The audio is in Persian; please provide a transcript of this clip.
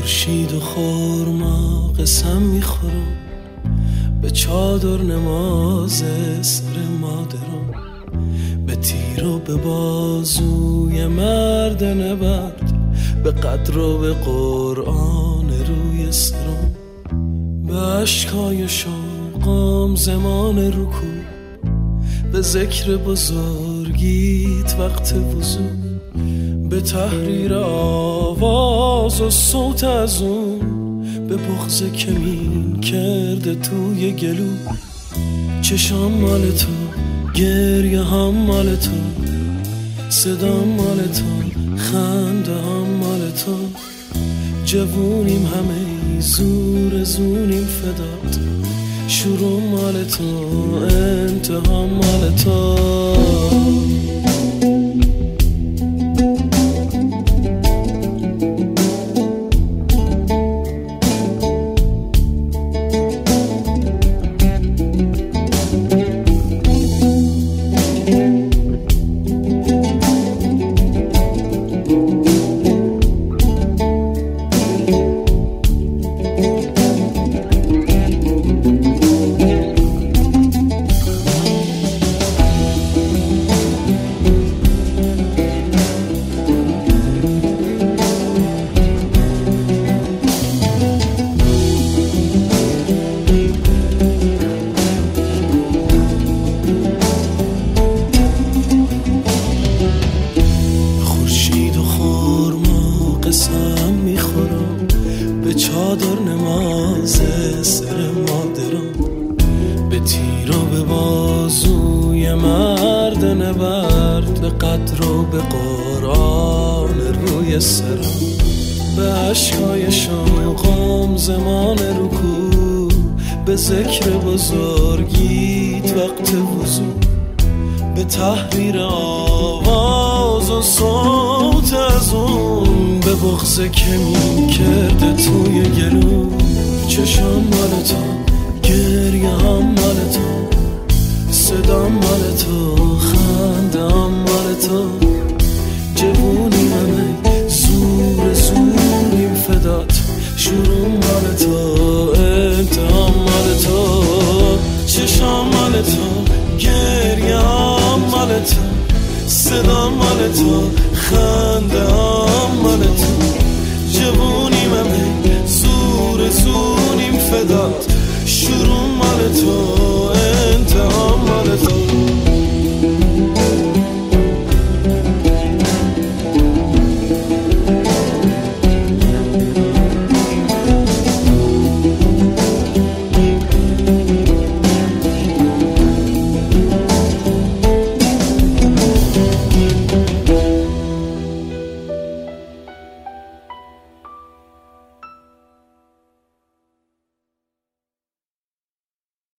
خورشید و خرما قسم میخورم به چادر نماز سر مادرم، به تیر و به بازوی مرد نبرد، به قدر و به قرآن روی سرم، به عشقای شوقم زمان رکوع، به ذکر بزرگیت وقت وضو، به تحریر آواز و صوت از اون، به بغض کمین کرده توی گلو. چشام مال تو، گریه هم مال تو، صدام مال تو، خنده هم مال تو، جوونیم همه زور زونیم فدات، شروع مال تو، انتها مال تو. قسم میخورم به چادر نماز سر مادرم، به تیر و به بازوی مرد نبرد، به قدر و به قرآن روی سرم، به عشقای شوقم زمان رکوع، به ذکر بزرگیت وقت وضو، به تحریر آواز و صوت از اون، به بغض کمین کرده توی گلو. چشم مال تو، گریه هم مال تو، صدام مال تو، خنده هم مال تو، جوونی همه زور زوریم فدات، شروع مال تو، انتها مال تو. چشم مال تو، گریه هم مال تو، صدا مال تو، خنده